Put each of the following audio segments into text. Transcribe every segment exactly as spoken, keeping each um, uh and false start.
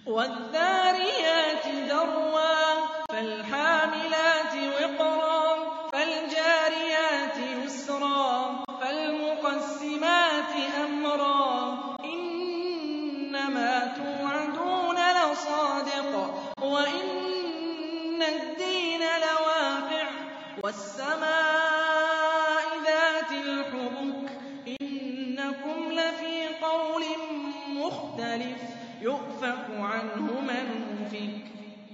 وَالذَّارِيَاتِ ذَرْوًا فَالْحَامِلَاتِ وِقْرًا فَالْجَارِيَاتِ يُسْرًا فَالْمُقَسِّمَاتِ أَمْرًا إِنَّمَا تُوعَدُونَ لَصَادِقٌ وَإِنَّ الدِّينَ لَوَاقِعٌ وَالسَّمَاءِ ذَاتِ الْحُبُكِ إِنَّكُمْ لَفِي قَوْلٍ مُّخْتَلِفٍ يُؤْفَكُ عَنْهُ مَنْ أُفِكَ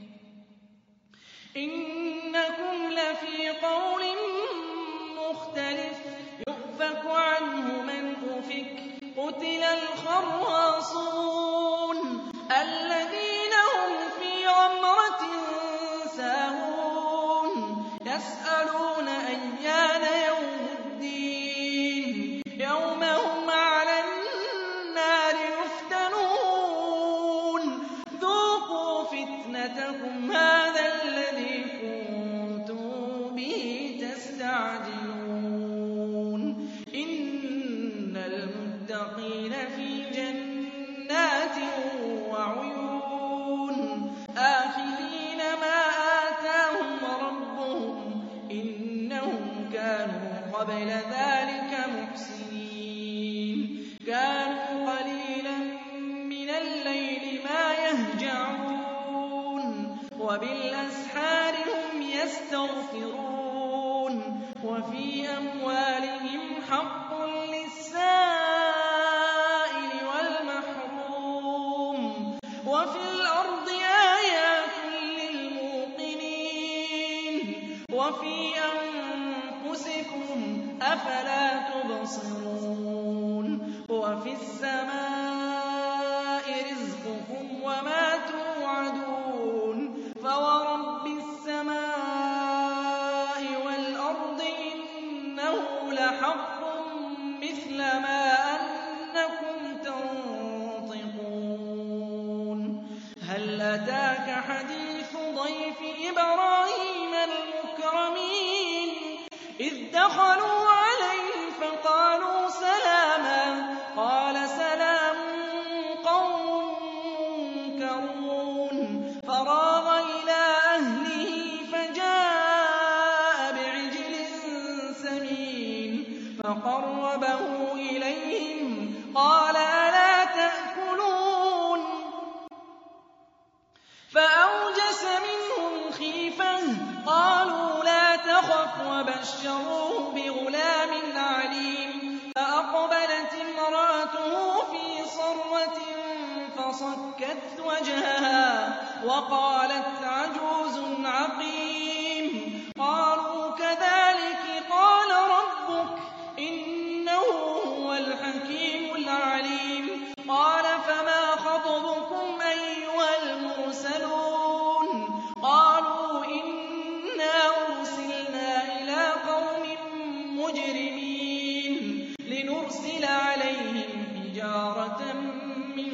إِنَّكُمْ لَفِي قَوْلٍ مُّخْتَلِفٍ يُؤْفَكُ عَنْهُ مَنْ أُفِكَ قُتِلَ الْخَرَّاصُونَ الَّذِينَ هُمْ فِي غَمْرَةٍ سَاهُونَ يَسْأَلُونَ أَيَّانَ يَوْمُ الدِّينِ يَوْمَ هُمْ عَلَى النَّارِ يُفْتَنُونَ ذُوقُوا فِتْنَتَكُمْ هَٰذَا الَّذِي كُنتُم بِهِ تَسْتَعْجِلُونَ إِنَّ الْمُتَّقِينَ فِي جَنَّاتٍ وَعُيُونٍ آخِذِينَ مَا آتَاهُمْ رَبُّهُمْ إِنَّهُمْ كَانُوا قَبْلَ ذَٰلِكَ مُحْسِنِينَ كَانُوا قَلِيلًا مِّنَ اللَّيْلِ مَا يَهْجَعُونَ وَبِالْأَسْحَارِ هُمْ يَسْتَغْفِرُونَ وَفِي أَمْوَالِهِمْ حَقٌّ لِّلسَّائِلِ وَالْمَحْرُومِ وَفِي الْأَرْضِ آيَاتٌ لِّلْمُوقِنِينَ وَفِي أَنفُسِكُمْ ۚ أَفَلَا تُبْصِرُونَ وَفِي السَّمَاءِ رِزْقُكُمْ وَمَا تُوعَدُونَ فَوَرَبِّ السَّمَاءِ وَالْأَرْضِ إِنَّهُ لَحَقٌّ مِّثْلَ مَا أَنَّكُمْ تَنطِقُونَ هَلْ أَتَاكَ حَدِيثُ ضَيْفِ إِبْرَاهِيمَ الْمُكْرَمِينَ إِذْ دَخَلُوا عَلَيْهِ فَقَالُوا سَلَامًا قَالَ سَلَامٌ قَوْمٌ مُّنكَرُونَ فَرَاغَ إِلَىٰ أَهْلِهِ فَجَاءَ بِعِجْلٍ سَمِينٍ فَقَرَّبَهُ إِلَيْهِمْ قَالَ أَلَا تَأْكُلُونَ فَأَوْجَسَ مِنْهُمْ خِيفَةً قَالُوا لَا تَخَفْ وَبَشَّرُوهُ بِغُلَامٍ عَلِيمٍ فَأَقْبَلَتِ امْرَأَتُهُ فِي صَرَّةٍ فَصَكَّتْ وَجْهَهَا وَقَالَتْ عَجُوزٌ عَقِيمٌ قَالُوا كَذَٰلِكِ قَالَ رَبُّكِ إِنَّهُ هُوَ الْحَكِيمُ الْعَلِيمُ قَالَ فَمَا خَطْبُكُمْ أَيُّهَا الْمُرْسَلُونَ قَالُوا إِنَّا أُرْسِلْنَا إِلَىٰ قَوْمٍ مُّجْرِمِينَ لِنُرْسِلَ عَلَيْهِمْ حِجَارَةً مِّن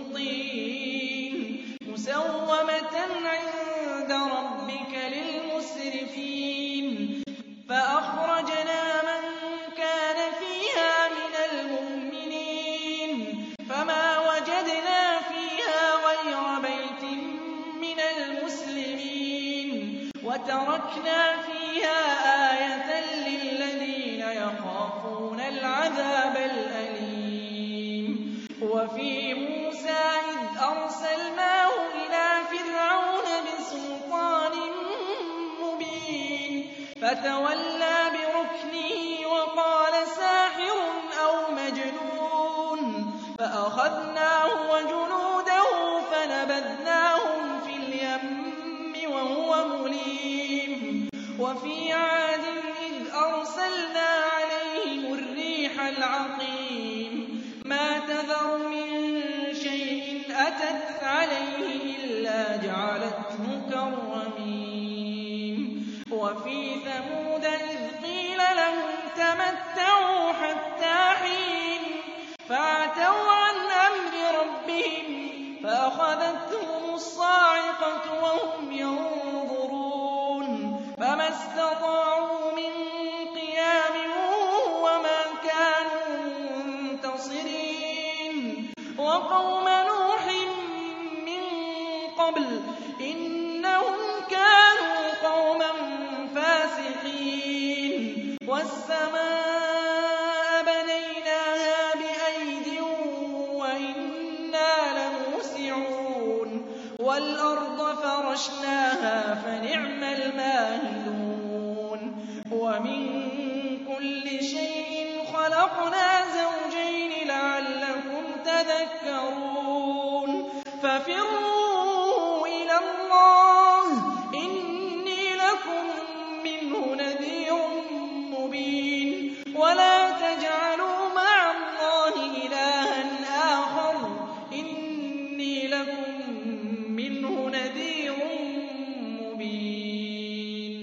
طِينٍ مُّسَوَّمَةً عِندَ رَبِّكَ لِلْمُسْرِفِينَ فَأَخْرَجْنَا مَن كَانَ فِيهَا مِنَ الْمُؤْمِنِينَ فَمَا وَجَدْنَا فِيهَا غَيْرَ بَيْتٍ مِّنَ الْمُسْلِمِينَ وَتَرَكْنَا فِيهَا آيَةً لِّلَّذِينَ يَخَافُونَ الْعَذَابَ الْأَلِيمَ وَفِي مُوسَىٰ إِذْ أَرْسَلْنَاهُ إِلَىٰ فِرْعَوْنَ بِسُلْطَانٍ مُّبِينٍ فَتَوَلَّىٰ بِرُكْنِهِ وَقَالَ سَاحِرٌ أَوْ مَجْنُونٌ فَأَخَذْنَاهُ وَجُنُودَهُ فَنَبَذْنَاهُمْ فِي الْيَمِّ وَهُوَ مُلِيمٌ وَفِي عَادٍ إِذْ أَرْسَلْنَا عَلَيْهِمُ الرِّيحَ الْعَقِيمَ مَا تَذَرُ مِن شَيْءٍ أَتَتْ عَلَيْهِ إِلَّا جَعَلَتْهُ كَالرَّمِيمِ وَفِي ثَمُودَ إِذْ قِيلَ لَهُمْ تَمَتَّعُوا حَتَّىٰ حِينٍ فَعَتَوْا عَنْ أَمْرِ رَبِّهِمْ فَأَخَذَتْهُمُ الصَّاعِقَةُ وَهُمْ يَنظُرُونَ فَمَا اسْتَطَاعُوا مِن قِيَامٍ وَمَا كَانُوا مُنتَصِرِينَ وَقَوْمَ نُوحٍ مِّن قَبْلُ إِنَّهُمْ كَانُوا قَوْمًا فَاسِقِينَ وَالسَّمَاءَ بَنَيْنَاهَا بِأَيْدٍ وَإِنَّا لَمُوسِعُونَ وَالْأَرْضَ فَرَشْنَاهَا فَنِعْمَ الْمَاهِدُونَ وَمِن كُلِّ شَيْءٍ خَلَقْنَا زَوْجَيْنِ لَعَلَّكُمْ تَذَكَّرُونَ فَفِرُّوا إِلَى اللَّهِ إِنِّي لَكُم مِّنْهُ نَذِيرٌ مُّبِينٌ وَلَا تَجْعَلُوا مَعَ اللَّهِ إِلَٰهًا آخَرَ إِنِّي لَكُم مِّنْهُ نَذِيرٌ مُّبِينٌ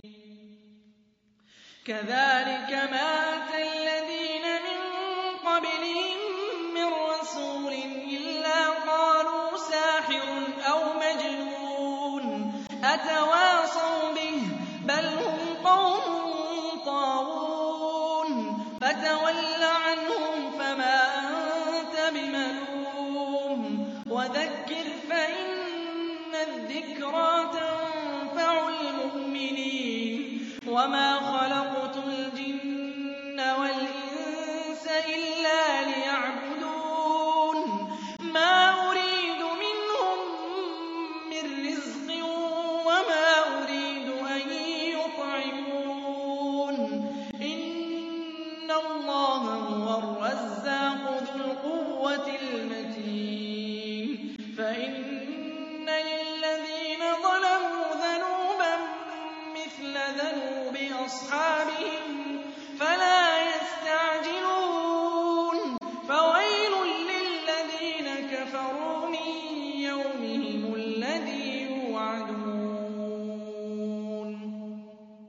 كَذَٰلِكَ مَا أَتَى الَّذِينَ مِن قَبْلِهِم مِّن رَّسُولٍ إِلَّا قَالُوا سَاحِرٌ أَوْ مَجْنُونٌ أَتَوَاصَوْا بِهِ ۚ بَلْ هُمْ قَوْمٌ طَاغُونَ فَتَوَلَّ عَنْهُمْ فَمَا أَنتَ بِمَلُومٍ وَذَكِّرْ فَإِنَّ الذِّكْرَىٰ تَنفَعُ الْمُؤْمِنِينَ وَمَا خَلَقْتُ الْجِنَّ وَالْإِنسَ إِلَّا لِيَعْبُدُونِ مَا أُرِيدُ مِنْهُم مِّن رِّزْقٍ وَمَا أُرِيدُ أَن يُطْعِمُونِ إِنَّ اللَّهَ هُوَ الرَّزَّاقُ ذُو الْقُوَّةِ الْمَتِينُ فَإِنَّ لِلَّذِينَ ظَلَمُوا ذَنُوبًا مِّثْلَ ذَنُوبِ أَصْحَابِهِمْ فَلَا يَسْتَعْجِلُونِ فَوَيْلٌ لِّلَّذِينَ كَفَرُوا مِن يَوْمِهِمُ الَّذِي يُوعَدُونَ